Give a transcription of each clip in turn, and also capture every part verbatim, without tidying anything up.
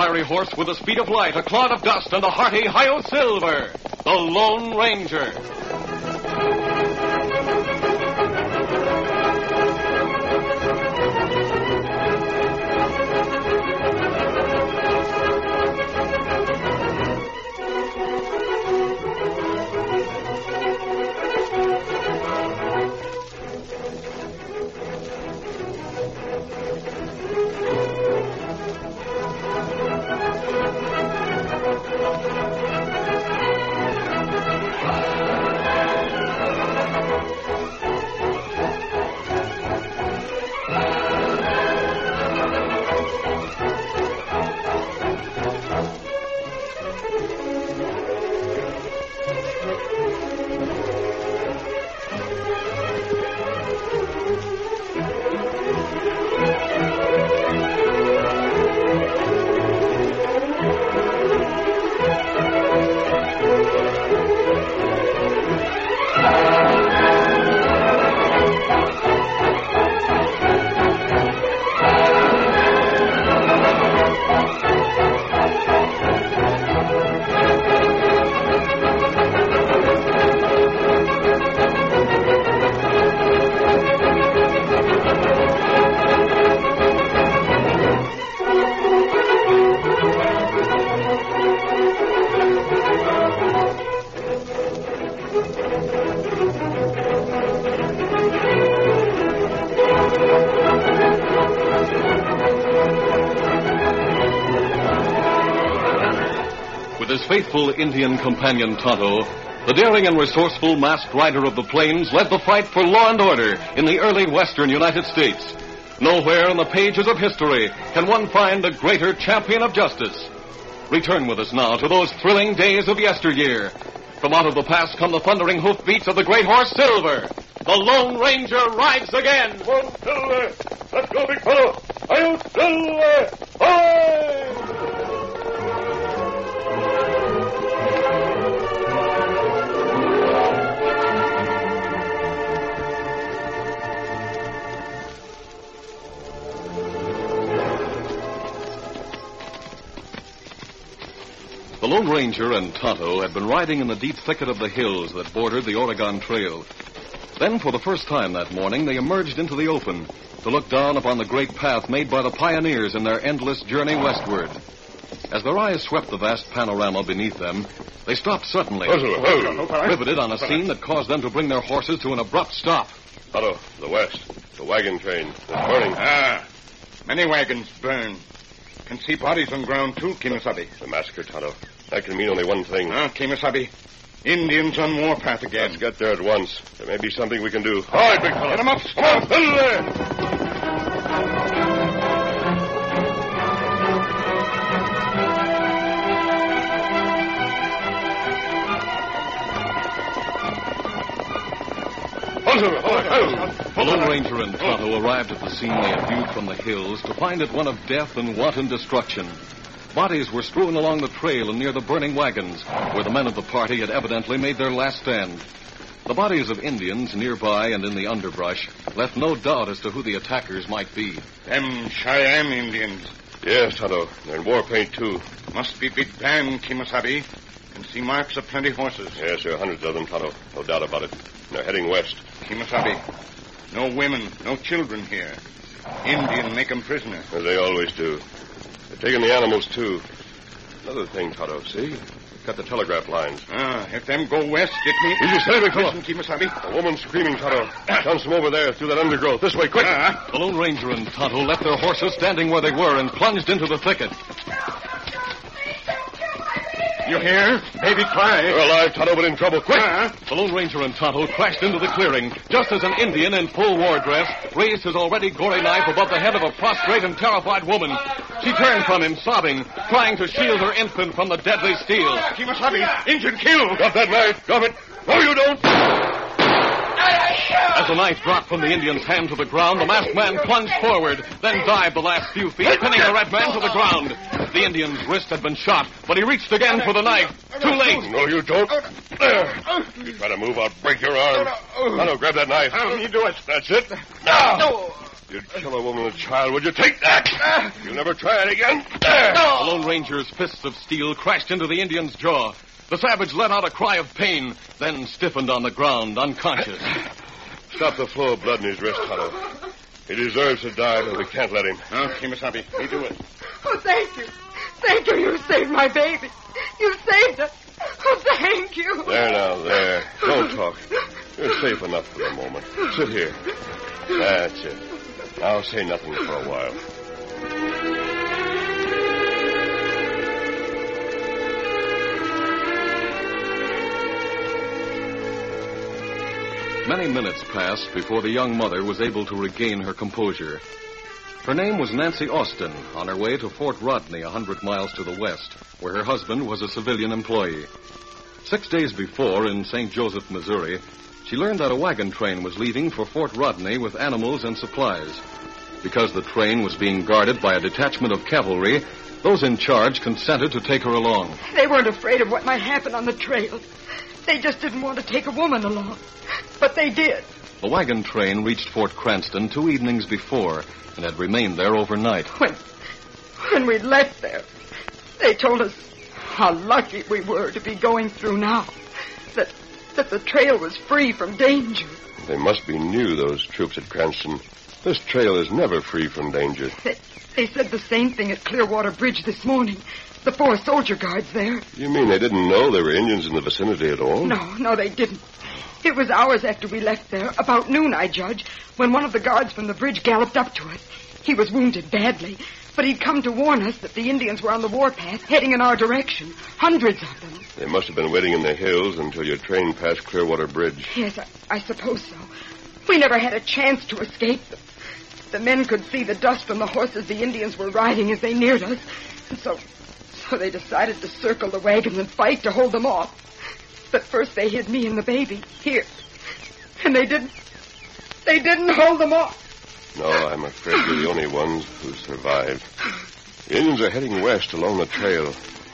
fiery horse with the speed of light, a clod of dust, and a hearty Hi-Yo Silver, the Lone Ranger. With his faithful Indian companion Tonto, the daring and resourceful masked rider of the plains led the fight for law and order in the early western United States. Nowhere in the pages of history can one find a greater champion of justice. Return with us now to those thrilling days of yesteryear. From out of the past come the thundering hoofbeats of the great horse Silver. The Lone Ranger rides again. Come on, Silver. Let's go, big fellow. Hi-Yo Silver! Hi! The Lone Ranger and Tonto had been riding in the deep thicket of the hills that bordered the Oregon Trail. Then, for the first time that morning, they emerged into the open to look down upon the great path made by the pioneers in their endless journey westward. As their eyes swept the vast panorama beneath them, they stopped suddenly, riveted on a scene that caused them to bring their horses to an abrupt stop. Tonto, the west. The wagon train. It's burning. Ah, many wagons burn. Can see bodies on ground, too, Kimasabi. The massacre, Tonto. That can mean only one thing. Ah, Kimasabi. Indians on warpath again. Let's get there at once. There may be something we can do. All right, big fellow. Get them up. Come on, fill there. The Lone Ranger and Tonto arrived at the scene they had viewed from the hills to find it one of death and wanton destruction. Bodies were strewn along the trail and near the burning wagons, where the men of the party had evidently made their last stand. The bodies of Indians nearby and in the underbrush left no doubt as to who the attackers might be. Them Cheyenne Indians. Yes, Tonto. They're in war paint, too. Must be big band, Kimasabi. Can see marks of plenty horses. Yes, there are hundreds of them, Tonto. No doubt about it. They're heading west. Kimasabi, no women, no children here. Indian make 'em prisoner. As they always do. They're taking the animals, too. Another thing, Tonto, see? Cut the telegraph lines. Ah, if them go west, it means... Easy, steady, big fellow. Listen, Kimasabi. A woman screaming, Tonto. Comes from over there, through that undergrowth. This way, quick. Ah. The Lone Ranger and Tonto left their horses standing where they were and plunged into the thicket. You hear? Baby cry. They're alive, Tonto, but in trouble. Quick! Ah. The Lone Ranger and Tonto crashed into the clearing, just as an Indian in full war dress raised his already gory knife above the head of a prostrate and terrified woman. She turned from him, sobbing, trying to shield her infant from the deadly steel. Kimasabi, Indian killed. Drop that knife. Drop it. No, you don't. As the knife dropped from the Indian's hand to the ground, the masked man plunged forward, then dived the last few feet, pinning the red man to the ground. The Indian's wrist had been shot, but he reached again for the knife. Too late. No, you don't. There. You try to move, I'll break your arm. Tonto, grab that knife. How do you do it? That's it. Now. No. You'd kill a woman and a child, would you? Take that! You'll never try it again. There. The Lone Ranger's fists of steel crashed into the Indian's jaw. The savage let out a cry of pain, then stiffened on the ground, unconscious. Stop the flow of blood in his wrist, Tonto. He deserves to die, but we can't let him. Oh, Kimasabi, we do it. Oh, thank you. Thank you. You saved my baby. You saved us. Oh, thank you. There now, there. Don't talk. You're safe enough for the moment. Sit here. That's it. I'll say nothing for a while. Many minutes passed before the young mother was able to regain her composure. Her name was Nancy Austin, on her way to Fort Rodney, a hundred miles to the west, where her husband was a civilian employee. Six days before, in Saint Joseph, Missouri, she learned that a wagon train was leaving for Fort Rodney with animals and supplies. Because the train was being guarded by a detachment of cavalry, those in charge consented to take her along. They weren't afraid of what might happen on the trail. They just didn't want to take a woman along. But they did. The wagon train reached Fort Cranston two evenings before and had remained there overnight. When, when we left there, they told us how lucky we were to be going through now. That, that the trail was free from danger. They must be new, those troops at Cranston. This trail is never free from danger. They, they said the same thing at Clearwater Bridge this morning. The four soldier guards there. You mean they didn't know there were Indians in the vicinity at all? No, no, they didn't. It was hours after we left there, about noon, I judge, when one of the guards from the bridge galloped up to us. He was wounded badly, but he'd come to warn us that the Indians were on the warpath, heading in our direction. Hundreds of them. They must have been waiting in the hills until your train passed Clearwater Bridge. Yes, I, I suppose so. We never had a chance to escape them. The men could see the dust from the horses the Indians were riding as they neared us, and so, so they decided to circle the wagons and fight to hold them off. But first they hid me and the baby here. And they didn't... They didn't hold them off. No, I'm afraid you're the only ones who survived. The Indians are heading west along the trail.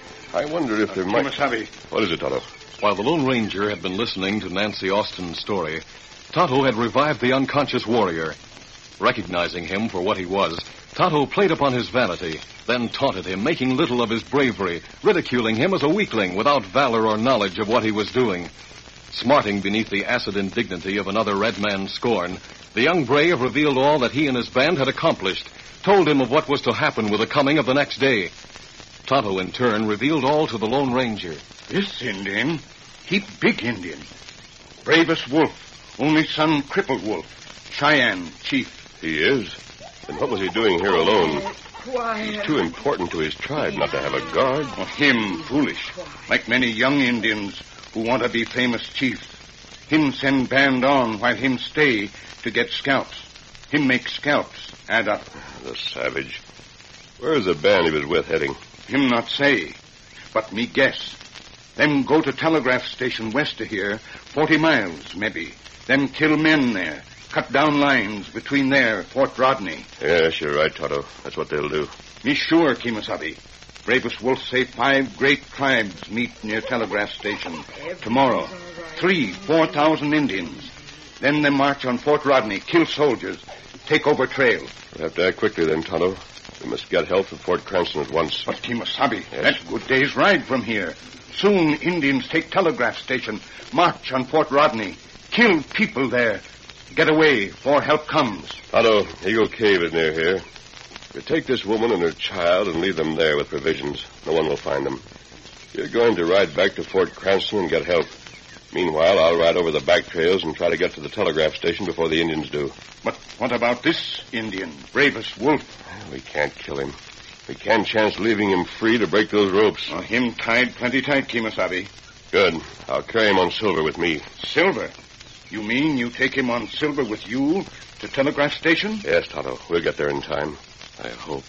I wonder if there might... Kimasabi. What is it, Tonto? While the Lone Ranger had been listening to Nancy Austin's story, Tonto had revived the unconscious warrior. Recognizing him for what he was, Tonto played upon his vanity, then taunted him, making little of his bravery, ridiculing him as a weakling without valor or knowledge of what he was doing. Smarting beneath the acid indignity of another red man's scorn, the young brave revealed all that he and his band had accomplished, told him of what was to happen with the coming of the next day. Tonto, in turn, revealed all to the Lone Ranger. This Indian, he big Indian. Bravest wolf, only son crippled wolf, Cheyenne chief. He is? Then what was he doing here alone? Quiet. He's too important to his tribe not to have a guard. Oh, him foolish, like many young Indians who want to be famous chiefs. Him send band on while him stay to get scalps. Him make scalps add up. The savage. Where's the band he was with heading? Him not say, but me guess. Them go to telegraph station west of here, forty miles, maybe. Them kill men there. Cut down lines between there, Fort Rodney. Yes, you're right, Tonto. That's what they'll do. Me sure, Kimasabi. Bravest wolf say five great tribes meet near telegraph station. Tomorrow. Three, four thousand Indians. Then they march on Fort Rodney, kill soldiers, take over trail. We'll have to act quickly then, Tonto. We must get help from Fort Cranston at once. But Kimasabi, Yes? that's a good day's ride from here. Soon Indians take telegraph station, march on Fort Rodney, kill people there. Get away before help comes. Tonto, Eagle Cave is near here. If you take this woman and her child and leave them there with provisions, no one will find them. You're going to ride back to Fort Cranston and get help. Meanwhile, I'll ride over the back trails and try to get to the telegraph station before the Indians do. But what about this Indian, bravest wolf? We can't kill him. We can't chance leaving him free to break those ropes. Oh, him tied plenty tight, Kimasabi. Good. I'll carry him on Silver with me. Silver? You mean you take him on Silver with you to telegraph station? Yes, Tonto. We'll get there in time. I hope.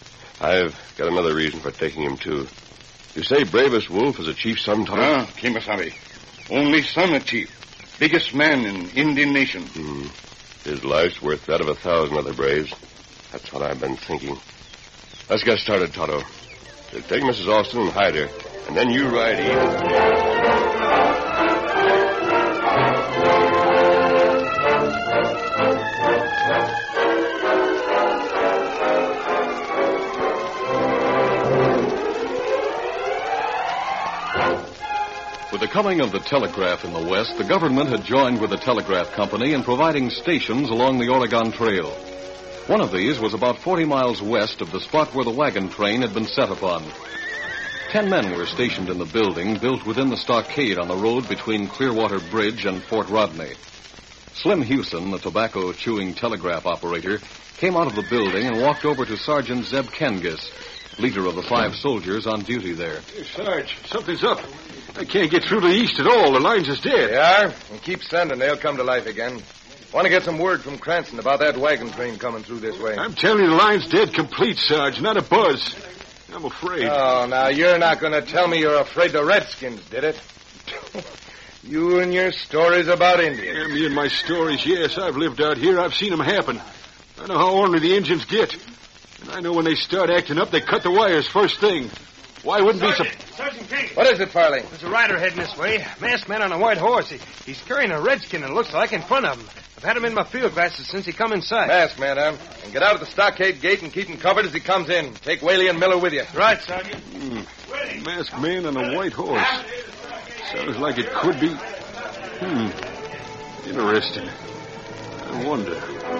I've got another reason for taking him, too. You say Bravest Wolf is a chief's son, Tonto? Ah, Kimasabi. Only son of chief. Biggest man in Indian nation. Hmm. His life's worth that of a thousand other braves. That's what I've been thinking. Let's get started, Tonto. So take Missus Austin and hide her, and then you ride in. the coming of the telegraph in the West, the government had joined with the telegraph company in providing stations along the Oregon Trail. One of these was about forty miles west of the spot where the wagon train had been set upon. Ten men were stationed in the building built within the stockade on the road between Clearwater Bridge and Fort Rodney. Slim Hewson, the tobacco-chewing telegraph operator, came out of the building and walked over to Sergeant Zeb Kengis, leader of the five soldiers on duty there. Hey, Sarge, something's up. I can't get through to the east at all. The line's is dead. They are? And keep sending. They'll come to life again. Want to get some word from Cranston about that wagon train coming through this way. I'm telling you, the line's dead complete, Sarge. Not a buzz. I'm afraid. Oh, now, you're not going to tell me you're afraid the Redskins did it. You and your stories about Indians. Yeah, me and my stories, yes. I've lived out here. I've seen them happen. I know how ornery the Indians get. And I know when they start acting up, they cut the wires first thing. Why wouldn't Sergeant, be so... Sergeant King. What is it, Farley? There's a rider heading this way. Masked man on a white horse. He, he's carrying a redskin, it looks like, in front of him. I've had him in my field glasses since he come inside. Masked man, huh? And get out of the stockade gate and keep him covered as he comes in. Take Whaley and Miller with you. Right, Sergeant. Mm. Masked man on a white horse. Sounds like it could be... Hmm. Interesting. I wonder...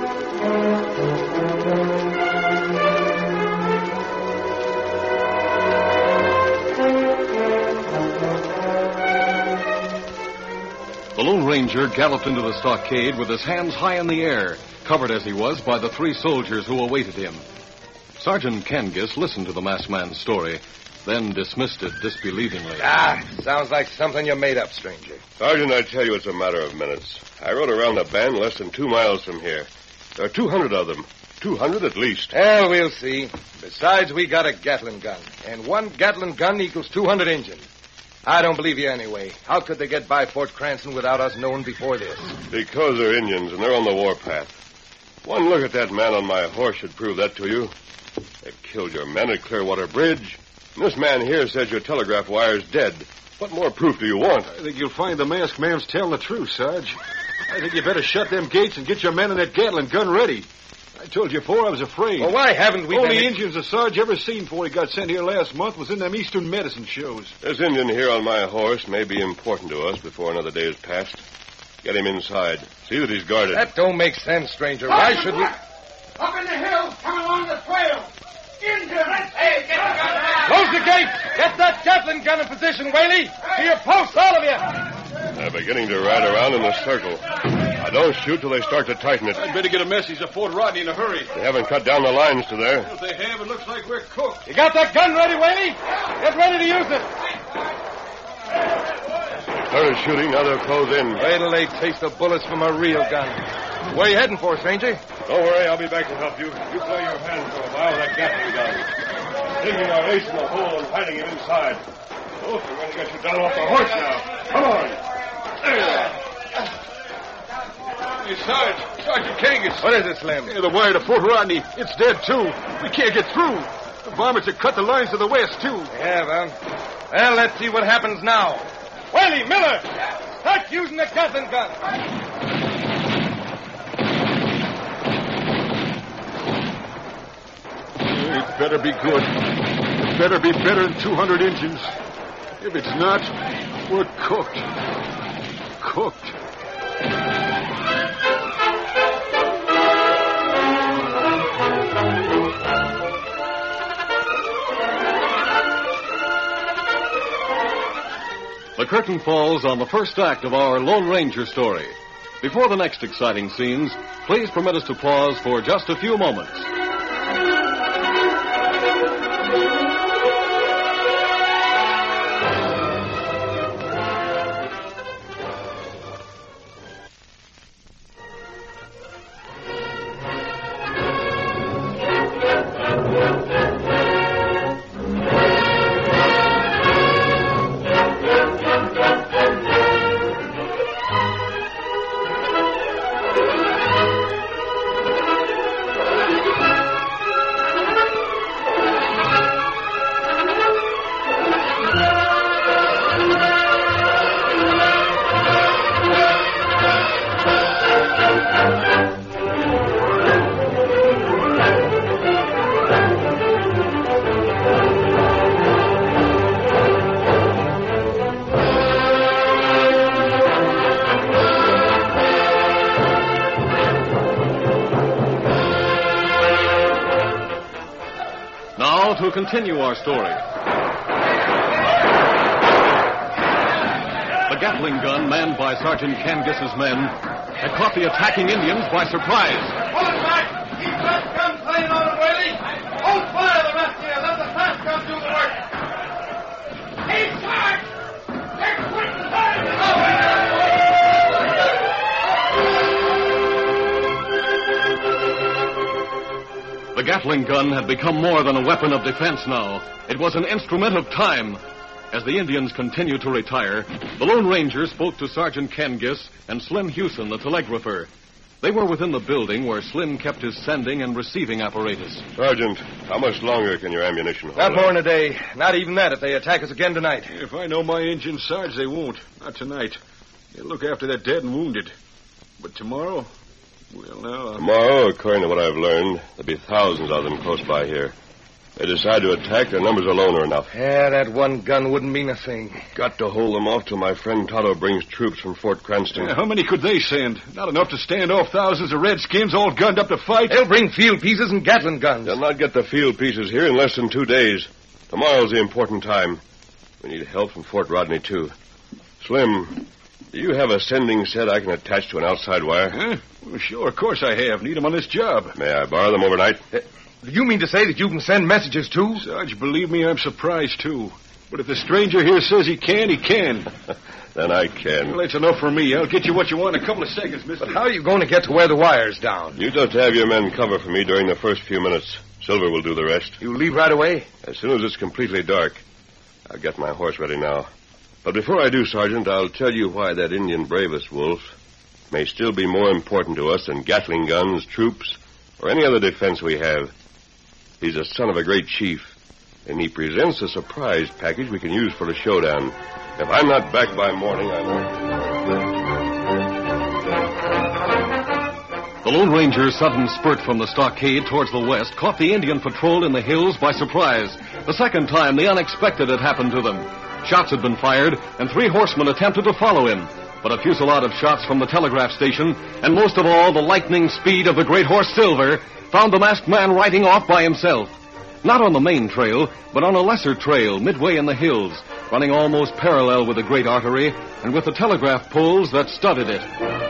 The Lone Ranger galloped into the stockade with his hands high in the air, covered as he was by the three soldiers who awaited him. Sergeant Kengis listened to the masked man's story, then dismissed it disbelievingly. Ah, sounds like something you made up, stranger. Sergeant, I tell you, it's a matter of minutes. I rode around the bend less than two miles from here. There are two hundred of them. Two hundred at least. Well, we'll see. Besides, we got a Gatling gun. And one Gatling gun equals two hundred Indians. I don't believe you anyway. How could they get by Fort Cranston without us knowing before this? Because they're Indians and they're on the warpath. One look at that man on my horse should prove that to you. They've killed your men at Clearwater Bridge. And this man here says your telegraph wire's dead. What more proof do you want? I think you'll find the masked man's telling the truth, Sarge. I think you better shut them gates and get your men and that Gatling gun ready. I told you before I was afraid. Well, why haven't we Only been... Indians the Sarge ever seen before he got sent here last month was in them Eastern medicine shows. This Indian here on my horse may be important to us before another day is passed. Get him inside. See that he's guarded. That don't make sense, stranger. Why should we... Up in the hills, coming along the trail. Indians! Hey, get the gun now! Close the gate! Get that Gatling gun in position, Whaley! To your posts, all of you! They're beginning to ride around in a circle. Now, don't shoot till they start to tighten it. I'd better get a message to Fort Rodney in a hurry. They haven't cut down the lines to there. If they have, it looks like we're cooked. You got that gun ready, Whaley? Get ready to use it. Started shooting, now they'll close in. Wait till they taste the bullets from a real gun. Where you heading for, stranger? Don't worry, I'll be back to help you. You play your hand for a while with that Gatling gun. Digging our ace in the hole and hiding him inside. Oh, we're going to get you down off the horse now. Come on. There you are. Hey, Sarge. Sergeant Kengis. What is it, Slim? Hey, the wire to Fort Rodney. It's dead, too. We can't get through. The varmints have cut the lines to the west, too. Yeah, well. Well, let's see what happens now. Whaley, Miller! Start using the Gatling gun. It better be good. It better be better than two hundred Indians. If it's not, we're cooked. Cooked. The curtain falls on the first act of our Lone Ranger story. Before the next exciting scenes, please permit us to pause for just a few moments. now to continue our story. The Gatling gun, manned by Sergeant Cangus's men, had caught the attacking Indians by surprise. Hold it back! Keep that gun playing on it, Whaley! Hold fire the rest of you! Let the fast gun do the work! Hey, Sarge! They're quitting fire! The Gatling gun had become more than a weapon of defense now. It was an instrument of time. As the Indians continued to retire, the Lone Ranger spoke to Sergeant Cangus and Slim Hewson, the telegrapher. They were within the building where Slim kept his sending and receiving apparatus. Sergeant, how much longer can your ammunition hold? Not more than a day. Not even that if they attack us again tonight. If I know my engines, Sarge, they won't. Not tonight. They'll look after that dead and wounded. But tomorrow, well, now... I'm... Tomorrow, according to what I've learned, there'll be thousands of them close by here. They decide to attack, their numbers alone are enough. Yeah, that one gun wouldn't mean a thing. Got to hold them off till my friend Tonto brings troops from Fort Cranston. Yeah, how many could they send? Not enough to stand off thousands of redskins all gunned up to fight? They'll bring field pieces and Gatling guns. They'll not get the field pieces here in less than two days. Tomorrow's the important time. We need help from Fort Rodney, too. Slim, do you have a sending set I can attach to an outside wire? Huh? Well, sure, of course I have. Need them on this job. May I borrow them overnight? Uh, you mean to say that you can send messages, too? Sarge, believe me, I'm surprised, too. But if the stranger here says he can, he can. Then I can. Well, that's enough for me. I'll get you what you want in a couple of seconds, mister. But how are you going to get to where the wire's down? You just have your men cover for me during the first few minutes. Silver will do the rest. You leave right away? As soon as it's completely dark. I'll get my horse ready now. But before I do, Sergeant, I'll tell you why that Indian bravest wolf may still be more important to us than Gatling guns, troops, or any other defense we have. He's a son of a great chief, and he presents a surprise package we can use for the showdown. If I'm not back by morning, I won't. The Lone Ranger's sudden spurt from the stockade towards the west caught the Indian patrol in the hills by surprise. The second time, the unexpected had happened to them. Shots had been fired, and three horsemen attempted to follow him. But a fusillade of shots from the telegraph station, and most of all, the lightning speed of the great horse Silver, found the masked man riding off by himself. Not on the main trail, but on a lesser trail midway in the hills, running almost parallel with the great artery and with the telegraph poles that studded it.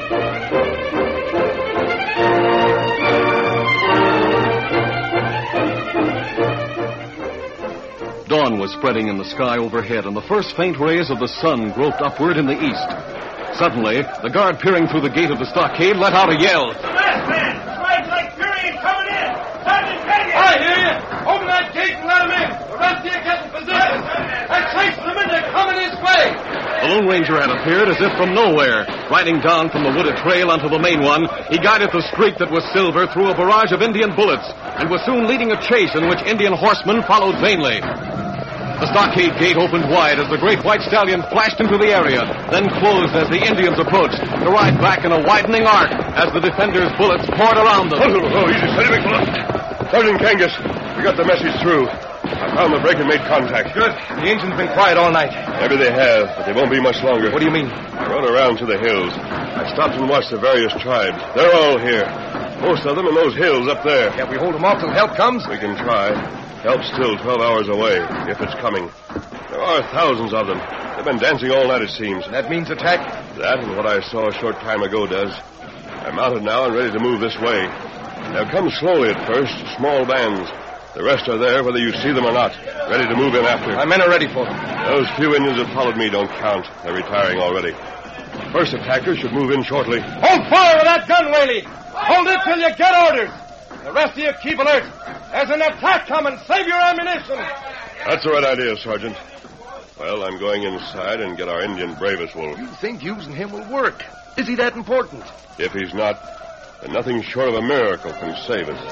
Dawn was spreading in the sky overhead, and the first faint rays of the sun groped upward in the east. Suddenly, the guard peering through the gate of the stockade let out a yell. The masked man! Strikes like fury and coming in! Sergeant Canyon! I hear you! Open that gate and let him in! The rest of you get in position! I'm chasing them and they're coming this way! The Lone Ranger had appeared as if from nowhere. Riding down from the wooded trail onto the main one, he guided the streak that was Silver through a barrage of Indian bullets, and was soon leading a chase in which Indian horsemen followed vainly. The stockade gate opened wide as the great white stallion flashed into the area, then closed as the Indians approached, to ride back in a widening arc as the defenders' bullets poured around them. Oh, oh, easy, steady, big fella. Sergeant Cangus, we got the message through. I found the break and made contact. Good. The engine's been quiet all night. Maybe they have, but they won't be much longer. What do you mean? I rode around to the hills. I stopped and watched the various tribes. They're all here. Most of them in those hills up there. Can't we hold them off till help comes? We can try. Help's still twelve hours away, if it's coming. There are thousands of them. They've been dancing all night, it seems. That means attack? That and what I saw a short time ago does. I'm mounted now and ready to move this way. They'll come slowly at first, small bands. The rest are there, whether you see them or not, ready to move in after. My men are ready for them. Those few Indians that followed me don't count. They're retiring already. First attackers should move in shortly. Hold fire with that gun, Whaley! Hold it till you get orders! The rest of you keep alert. There's an attack coming. Save your ammunition. That's the right idea, Sergeant. Well, I'm going inside and get our Indian bravest wolf. You think using him will work? Is he that important? If he's not, then nothing short of a miracle can save us.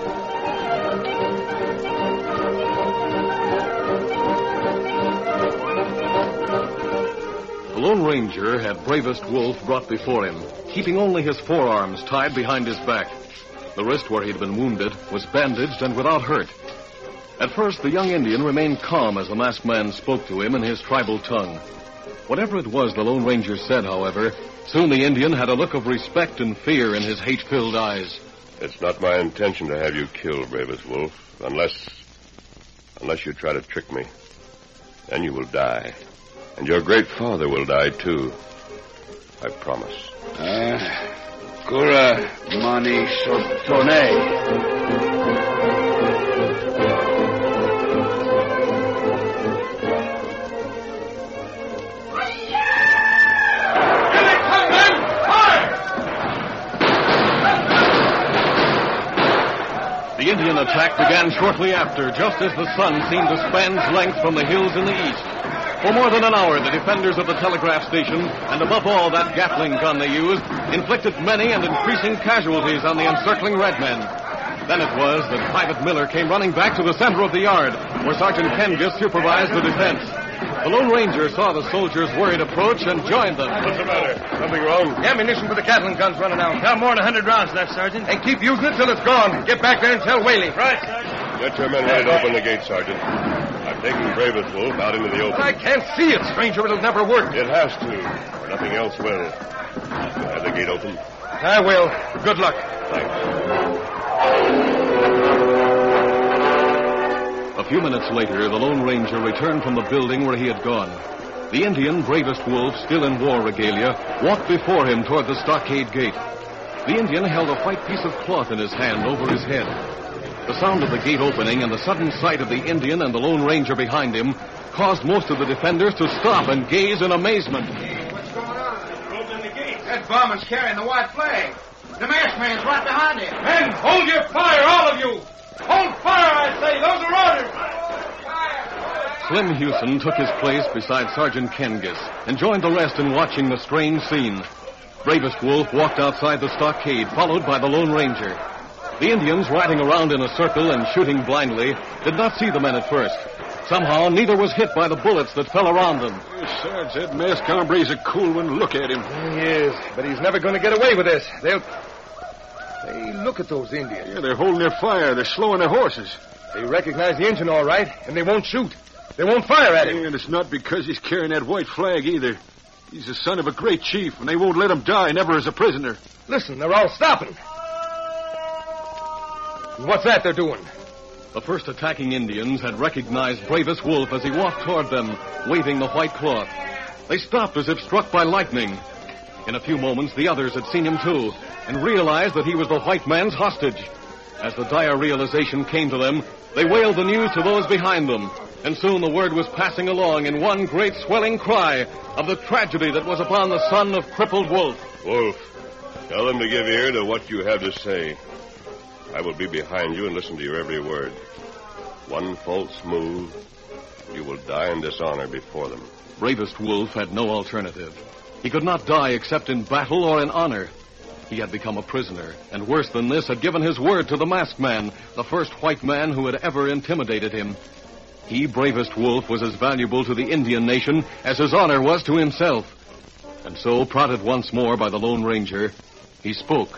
The Lone Ranger had bravest wolf brought before him, keeping only his forearms tied behind his back. The wrist where he'd been wounded was bandaged and without hurt. At first, the young Indian remained calm as the masked man spoke to him in his tribal tongue. Whatever it was the Lone Ranger said, however, soon the Indian had a look of respect and fear in his hate-filled eyes. It's not my intention to have you killed, bravest wolf, unless... unless you try to trick me. Then you will die. And your great father will die, too. I promise. Uh, Kura Mani Sotone. The Indian attack began shortly after, just as the sun seemed to span its length from the hills in the east. For more than an hour, the defenders of the telegraph station, and above all that Gatling gun they used, inflicted many and increasing casualties on the encircling red men. Then it was that Private Miller came running back to the center of the yard, where Sergeant Kengis supervised the defense. The Lone Ranger saw the soldiers' worried approach and joined them. What's the matter? Something wrong? The ammunition for the Gatling gun's running out. Got more than a hundred rounds left, Sergeant. And keep using it till it's gone. Get back there and tell Whaley. Right, Sergeant. Get your men ready to open the gate, Sergeant. I've taken Bravest Wolf out into the open. I can't see it, stranger. It'll never work. It has to, or nothing else will. You have the gate open? I will. Good luck. Thanks. A few minutes later, the Lone Ranger returned from the building where he had gone. The Indian, Bravest Wolf, still in war regalia, walked before him toward the stockade gate. The Indian held a white piece of cloth in his hand over his head. The sound of the gate opening and the sudden sight of the Indian and the Lone Ranger behind him caused most of the defenders to stop and gaze in amazement. Hey, what's going on? They're opening the gate. That bummer's carrying the white flag. The masked man's right behind him. Men, hold your fire, all of you. Hold fire, I say. Those are orders. Slim Hewson took his place beside Sergeant Kengis and joined the rest in watching the strange scene. Bravest Wolf walked outside the stockade, followed by the Lone Ranger. The Indians, riding around in a circle and shooting blindly, did not see the men at first. Somehow, neither was hit by the bullets that fell around them. Sarge, that masked hombre's a cool one. Look at him. He is, but he's never going to get away with this. They'll... Hey, look at those Indians. Yeah, they're holding their fire. They're slowing their horses. They recognize the engine all right, and they won't shoot. They won't fire at him. And it's not because he's carrying that white flag either. He's the son of a great chief, and they won't let him die, never as a prisoner. Listen, they're all stopping. What's that they're doing? The first attacking Indians had recognized Bravest Wolf as he walked toward them, waving the white cloth. They stopped as if struck by lightning. In a few moments, the others had seen him too, and realized that he was the white man's hostage. As the dire realization came to them, they wailed the news to those behind them, and soon the word was passing along in one great swelling cry of the tragedy that was upon the son of crippled Wolf. Wolf, tell them to give ear to what you have to say. I will be behind you and listen to your every word. One false move, you will die in dishonor before them. Bravest Wolf had no alternative. He could not die except in battle or in honor. He had become a prisoner, and worse than this, had given his word to the masked man, the first white man who had ever intimidated him. He, Bravest Wolf, was as valuable to the Indian nation as his honor was to himself. And so, prodded once more by the Lone Ranger, he spoke.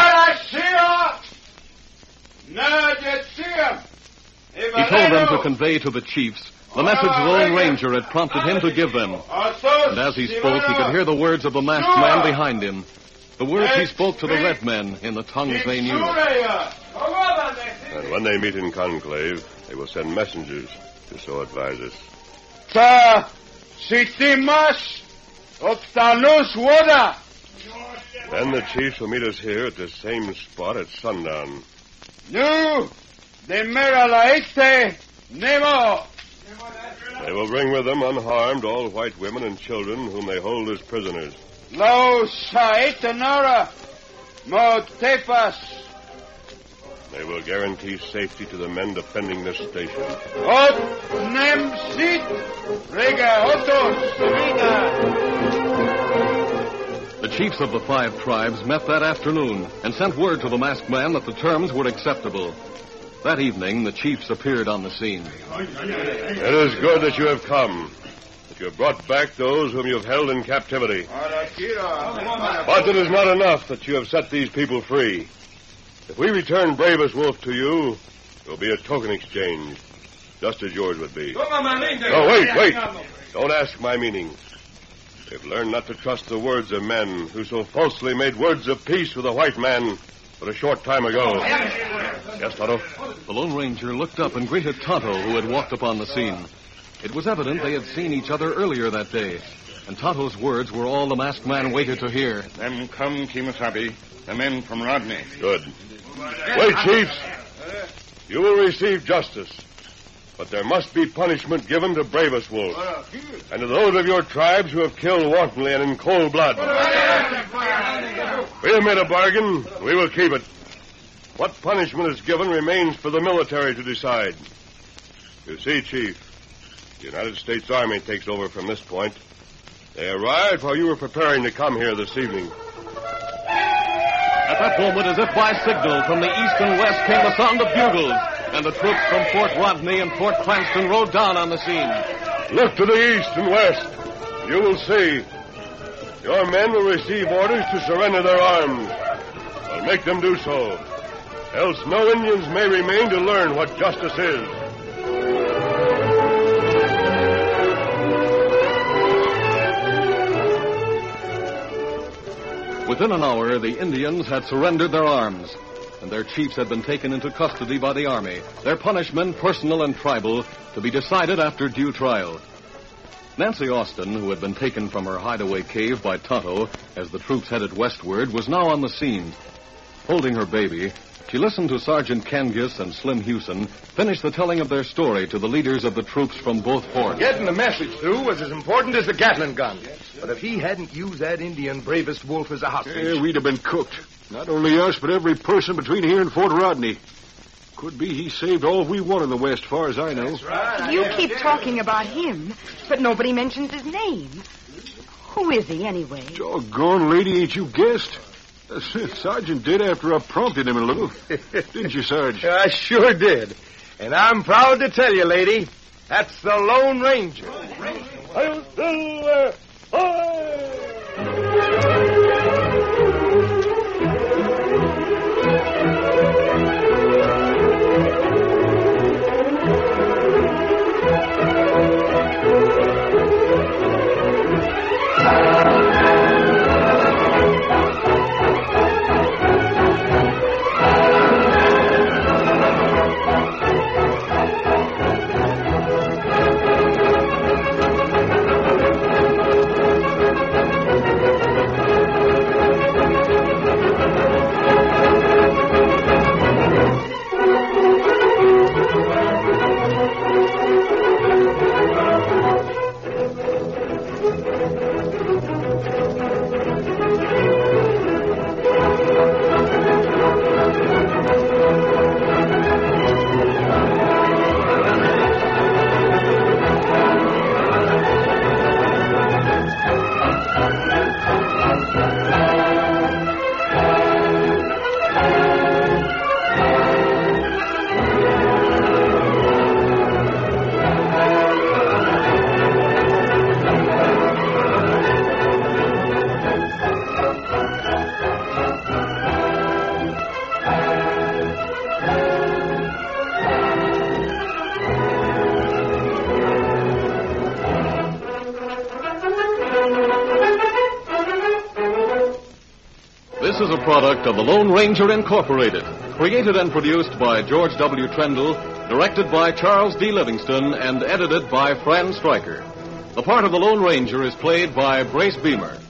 He told them to convey to the chiefs the message the Lone Ranger had prompted him to give them. And as he spoke, he could hear the words of the masked man behind him. The words he spoke to the red men in the tongues they knew. And when they meet in conclave, they will send messengers to so advise us. Ta sitimas optanus woda. Then the chiefs will meet us here at the same spot at sundown. Nu de meralaite nemo. They will bring with them unharmed all white women and children whom they hold as prisoners. Lo saetanara motepas. They will guarantee safety to the men defending this station. Ot nem sit rega otos rega. The chiefs of the five tribes met that afternoon and sent word to the masked man that the terms were acceptable. That evening, the chiefs appeared on the scene. It is good that you have come, that you have brought back those whom you have held in captivity. But it is not enough that you have set these people free. If we return Bravest Wolf to you, it will be a token exchange, just as yours would be. Oh, wait, wait. Don't ask my meaning. They've learned not to trust the words of men who so falsely made words of peace with a white man but a short time ago. Yes, Tonto? The Lone Ranger looked up and greeted Tonto, who had walked upon the scene. It was evident they had seen each other earlier that day, and Tonto's words were all the masked man waited to hear. Them come, Kemosabe, the men from Rodney. Good. Wait, chiefs. You will receive justice, but there must be punishment given to Bravest Wolf and to those of your tribes who have killed wantonly and in cold blood. We have made a bargain. We will keep it. What punishment is given remains for the military to decide. You see, Chief, the United States Army takes over from this point. They arrived while you were preparing to come here this evening. At that moment, as if by signal, from the east and west came the sound of bugles, and the troops from Fort Rodney and Fort Cranston rode down on the scene. Look to the east and west. You will see. Your men will receive orders to surrender their arms. Well, make them do so. Else no Indians may remain to learn what justice is. Within an hour, the Indians had surrendered their arms, and their chiefs had been taken into custody by the Army, their punishment, personal and tribal, to be decided after due trial. Nancy Austin, who had been taken from her hideaway cave by Tonto as the troops headed westward, was now on the scene. Holding her baby, she listened to Sergeant Cangus and Slim Hewson finish the telling of their story to the leaders of the troops from both forts. Getting the message through was as important as the Gatling gun. But if he hadn't used that Indian Bravest Wolf as a hostage... Yeah, we'd have been cooked. Not only us, but every person between here and Fort Rodney. Could be he saved all we want in the West, far as I know. That's right. You keep talking about him, but nobody mentions his name. Who is he, anyway? Doggone lady, ain't you guessed? Uh, Sergeant did after I prompted him a little. Didn't you, Sarge? I sure did. And I'm proud to tell you, lady, that's the Lone Ranger. I'll still, uh, This is a product of the Lone Ranger Incorporated, created and produced by George W. Trendle, directed by Charles D. Livingston, and edited by Fran Stryker. The part of the Lone Ranger is played by Brace Beamer.